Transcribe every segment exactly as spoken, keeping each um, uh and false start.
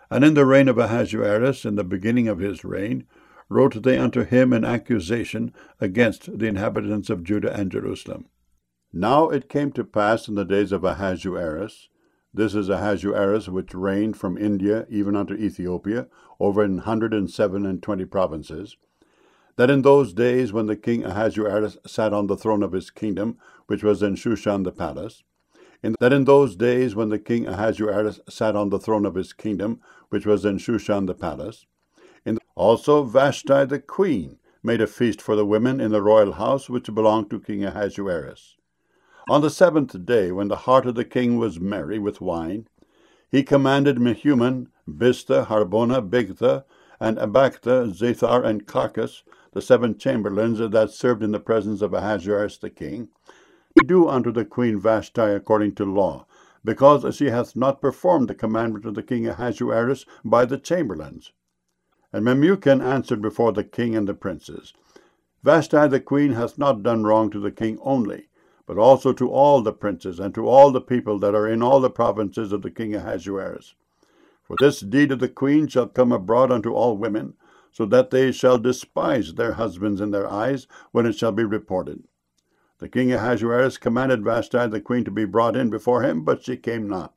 And in the reign of Ahasuerus, in the beginning of his reign, wrote they unto him an accusation against the inhabitants of Judah and Jerusalem. Now it came to pass in the days of Ahasuerus, this is Ahasuerus which reigned from India even unto Ethiopia, over an hundred and seven and twenty provinces, that in those days when the king Ahasuerus sat on the throne of his kingdom, which was in Shushan the palace, in that in those days when the king Ahasuerus sat on the throne of his kingdom, which was in Shushan the palace, in also Vashti the queen made a feast for the women in the royal house which belonged to King Ahasuerus. On the seventh day, when the heart of the king was merry with wine, he commanded Mehuman, Biztha, Harbona, Bigtha, and Abagtha, Zethar, and Carcas, the seven chamberlains that served in the presence of Ahasuerus the king, to do unto the queen Vashti according to law, because she hath not performed the commandment of the king Ahasuerus by the chamberlains. And Memucan answered before the king and the princes, Vashti the queen hath not done wrong to the king only, but also to all the princes, and to all the people that are in all the provinces of the king Ahasuerus. For this deed of the queen shall come abroad unto all women, so that they shall despise their husbands in their eyes when it shall be reported. The king Ahasuerus commanded Vashti the queen to be brought in before him, but she came not.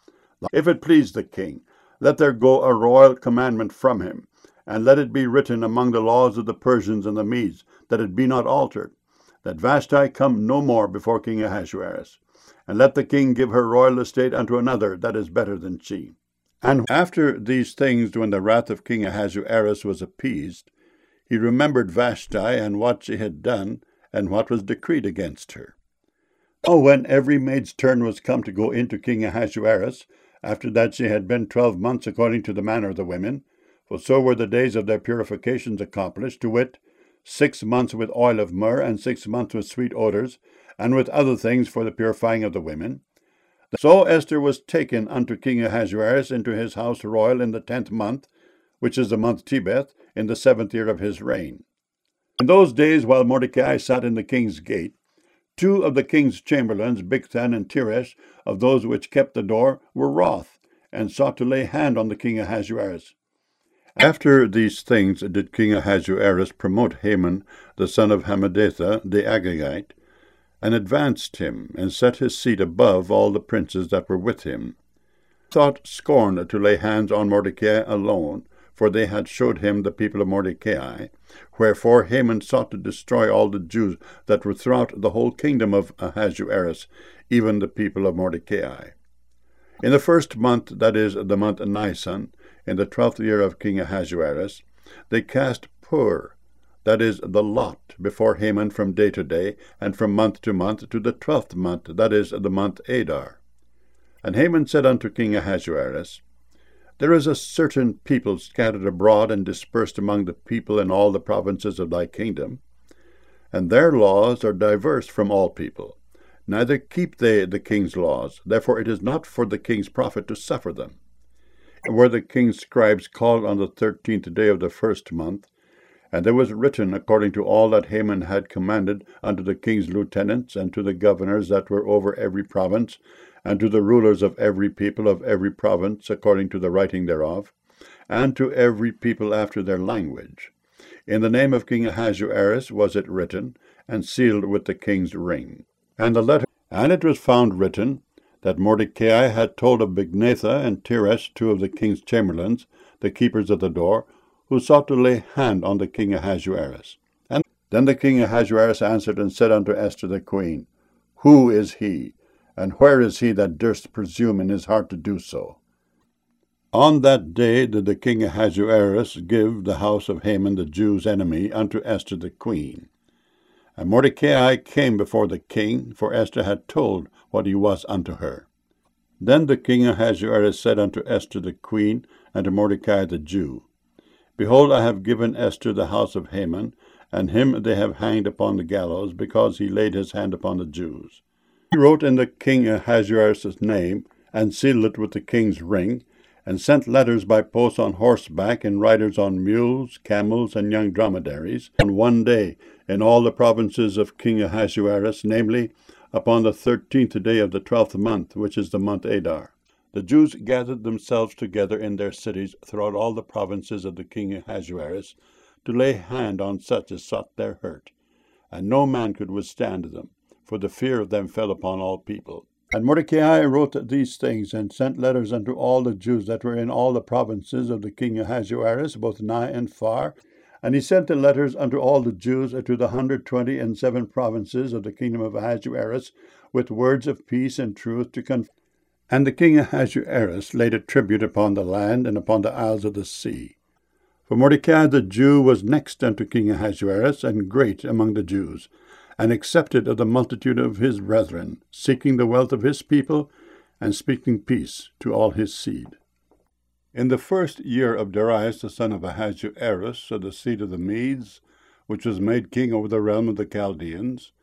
If it please the king, let there go a royal commandment from him, and let it be written among the laws of the Persians and the Medes, that it be not altered, that Vashti come no more before King Ahasuerus, and let the king give her royal estate unto another that is better than she. And after these things, when the wrath of King Ahasuerus was appeased, he remembered Vashti and what she had done, and what was decreed against her. Now when every maid's turn was come to go into King Ahasuerus, after that she had been twelve months according to the manner of the women, for so were the days of their purifications accomplished, to wit, six months with oil of myrrh, and six months with sweet odors, and with other things for the purifying of the women. So Esther was taken unto King Ahasuerus into his house royal in the tenth month, which is the month Tebeth, in the seventh year of his reign. In those days, while Mordecai sat in the king's gate, two of the king's chamberlains, Bigthan and Teresh, of those which kept the door, were wroth, and sought to lay hand on the king Ahasuerus. After these things did King Ahasuerus promote Haman, the son of Hammedatha, the Agagite, and advanced him, and set his seat above all the princes that were with him. He thought scorn to lay hands on Mordecai alone, for they had showed him the people of Mordecai. Wherefore Haman sought to destroy all the Jews that were throughout the whole kingdom of Ahasuerus, even the people of Mordecai. In the first month, that is, the month Nisan, in the twelfth year of King Ahasuerus, they cast pur, that is, the lot, before Haman from day to day, and from month to month, to the twelfth month, that is, the month Adar. And Haman said unto King Ahasuerus, There is a certain people scattered abroad and dispersed among the people in all the provinces of thy kingdom, and their laws are diverse from all people. Neither keep they the king's laws, therefore it is not for the king's profit to suffer them. And were the king's scribes called on the thirteenth day of the first month, and there was written according to all that Haman had commanded unto the king's lieutenants, and to the governors that were over every province, and to the rulers of every people of every province, according to the writing thereof, and to every people after their language. In the name of King Ahasuerus was it written, and sealed with the king's ring. And the letter, and it was found written, that Mordecai had told of Bigtha and Teresh, two of the king's chamberlains, the keepers of the door, who sought to lay hand on the king Ahasuerus. And then the king Ahasuerus answered and said unto Esther the queen, Who is he, and where is he that durst presume in his heart to do so? On that day did the king Ahasuerus give the house of Haman the Jew's enemy unto Esther the queen. And Mordecai came before the king, for Esther had told what he was unto her. Then the king Ahasuerus said unto Esther the queen, and to Mordecai the Jew, Behold, I have given Esther the house of Haman, and him they have hanged upon the gallows, because he laid his hand upon the Jews. He wrote in the king Ahasuerus' name, and sealed it with the king's ring, and sent letters by post on horseback, and riders on mules, camels, and young dromedaries, on one day in all the provinces of King Ahasuerus, namely, upon the thirteenth day of the twelfth month, which is the month Adar. The Jews gathered themselves together in their cities throughout all the provinces of the king Ahasuerus, to lay hand on such as sought their hurt. And no man could withstand them, for the fear of them fell upon all people. And Mordecai wrote these things, and sent letters unto all the Jews that were in all the provinces of the king Ahasuerus, both nigh and far. And he sent the letters unto all the Jews to the hundred twenty and seven provinces of the kingdom of Ahasuerus, with words of peace and truth to confirm. And the king Ahasuerus laid a tribute upon the land and upon the isles of the sea. For Mordecai the Jew was next unto King Ahasuerus, and great among the Jews, and accepted of the multitude of his brethren, seeking the wealth of his people, and speaking peace to all his seed. In the first year of Darius the son of Ahasuerus, of the seed of the Medes, which was made king over the realm of the Chaldeans,